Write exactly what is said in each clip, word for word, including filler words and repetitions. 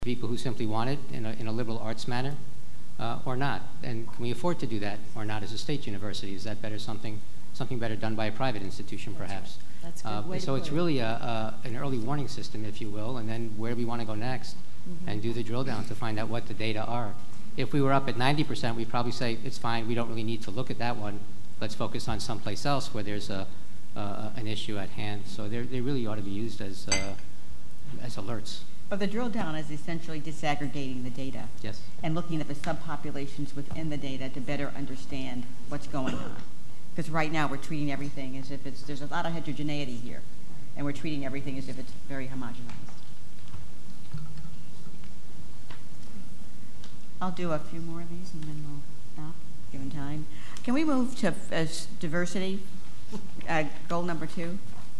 people who simply want it in a, in a liberal arts manner uh, or not? And can we afford to do that or not as a state university? Is that better something something better done by a private institution, perhaps? That's, right. That's a good uh, way so to it's put really it. a, a, an early warning system, if you will, and then where we want to go next Mm-hmm. and do the drill down to find out what the data are. If we were up at ninety percent, we'd probably say, it's fine, we don't really need to look at that one. Let's focus on someplace else where there's a, uh, an issue at hand. So they really ought to be used as, uh, as alerts. But the drill down is essentially disaggregating the data. Yes. And looking at the subpopulations within the data to better understand what's going on. Because right now we're treating everything as if it's, there's a lot of heterogeneity here. And we're treating everything as if it's very homogenized. I'll do a few more of these and then we'll stop, given time. Can we move to uh, diversity, uh, goal number two?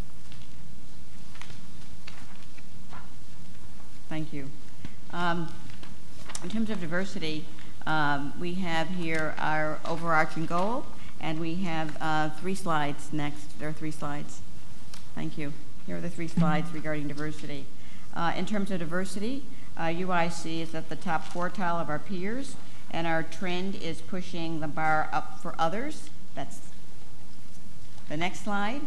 Thank you. Um, in terms of diversity, um, we have here our overarching goal, and we have uh, three slides next. There are three slides. Thank you. Here are the three slides regarding diversity. Uh, in terms of diversity, uh, U I C is at the top quartile of our peers, and our trend is pushing the bar up for others. That's the next slide.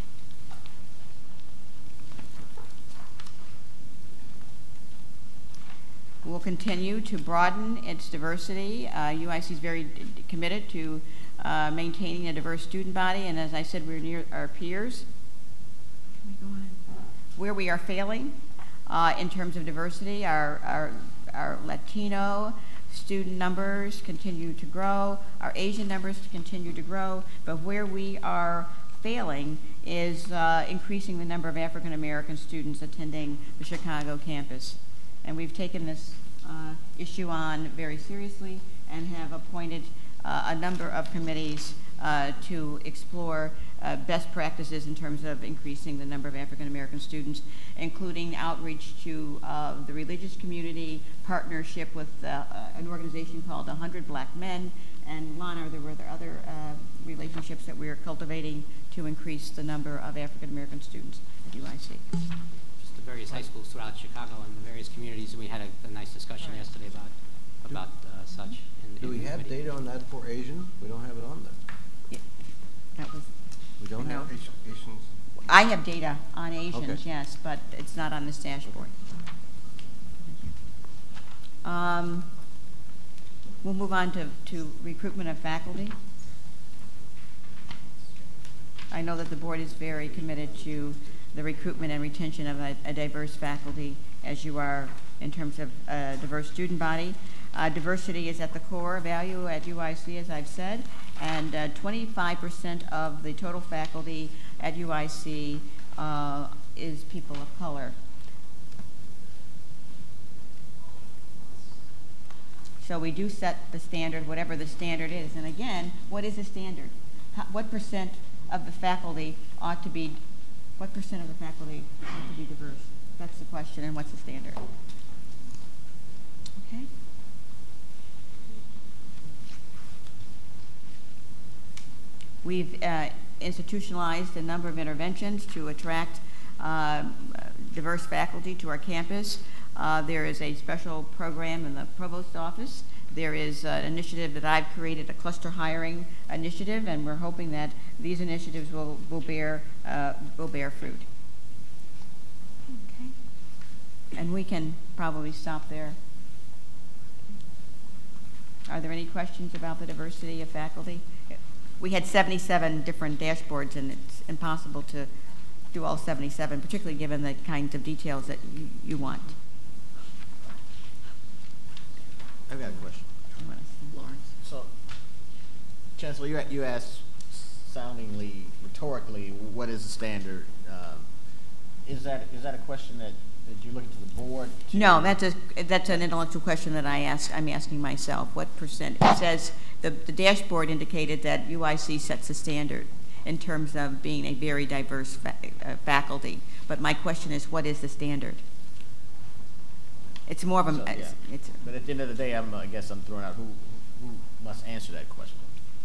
We'll continue to broaden its diversity. Uh, U I C is very d- committed to uh, maintaining a diverse student body, and as I said, we're near our peers. Can we go on? Where we are failing uh, in terms of diversity, our, our, our Latino student numbers continue to grow, our Asian numbers continue to grow, but where we are failing is uh, increasing the number of African American students attending the Chicago campus. And we've taken this uh, issue on very seriously and have appointed uh, a number of committees uh, to explore uh, best practices in terms of increasing the number of African American students, including outreach to uh, the religious community, partnership with uh, uh, an organization called one hundred Black Men, and Lana, there were there other uh, relationships that we are cultivating to increase the number of African American students at U I C. The various high schools throughout Chicago and the various communities, and we had a, a nice discussion right. yesterday about about uh, such. In, Do in we have committee. data on that for Asian? We don't have it on there. Yeah, that was. We don't have Asian, Asians. I have data on Asians, okay. yes, but it's not on this dashboard. Um, we'll move on to, to recruitment of faculty. I know that the board is very committed to the recruitment and retention of a, a diverse faculty, as you are in terms of a diverse student body. Uh, diversity is at the core value at U I C, as I've said, and uh, twenty-five percent of the total faculty at U I C uh, is people of color. So we do set the standard, whatever the standard is. And again, what is the standard? How, what percent of the faculty ought to be What percent of the faculty ought to be diverse? That's the question, and what's the standard? Okay. We've uh, institutionalized a number of interventions to attract uh, diverse faculty to our campus. Uh, there is a special program in the provost's office. There is an initiative that I've created, a cluster hiring initiative, and we're hoping that these initiatives will, will, bear, uh, will bear fruit. Okay. And we can probably stop there. Are there any questions about the diversity of faculty? We had seventy-seven different dashboards, and it's impossible to do all seventy-seven, particularly given the kinds of details that you, you want. I've got a question. Lawrence. So, Chancellor, you, you asked soundingly, rhetorically, what is the standard? Um, is that is that a question that, that you're looking to the board? To No, that's a that's an intellectual question that I ask. I'm asking myself. What percent? It says the the dashboard indicated that U I C sets the standard in terms of being a very diverse fa- uh, faculty. But my question is, what is the standard? It's more of a. So, yeah. it's, it's, but at the end of the day, I'm, I guess I'm throwing out who who must answer that question.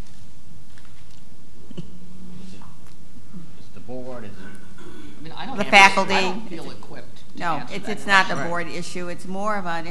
Is it is the board? Is it I mean, I don't The have- faculty. I don't feel equipped No, answer it's, that it's not the question. board issue. It's more of an